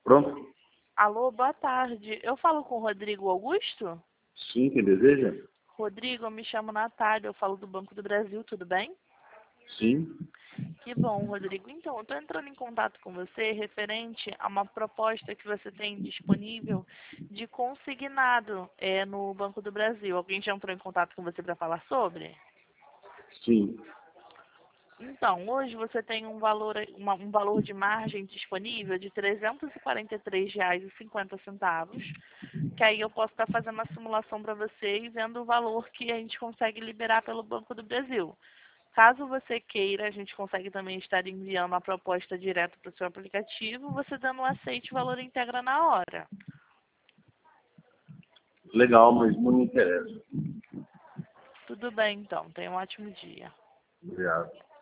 Pronto? Alô, boa tarde. Eu falo com o Rodrigo Augusto? Sim, quem deseja? Rodrigo, eu me chamo Natália, eu falo do Banco do Brasil, tudo bem? Sim. Que bom, Rodrigo. Então, eu estou entrando em contato com você referente a uma proposta que você tem disponível de consignado no Banco do Brasil. Alguém já entrou em contato com você para falar sobre? Sim. Então, hoje você tem um valor de margem disponível de R$ 343,50, que aí eu posso estar fazendo uma simulação para você e vendo o valor que a gente consegue liberar pelo Banco do Brasil. Caso você queira, a gente consegue também estar enviando a proposta direto para o seu aplicativo, você dando um aceite, o valor integra na hora. Legal, mas não me interessa. Tudo bem, então. Tenha um ótimo dia. Obrigado.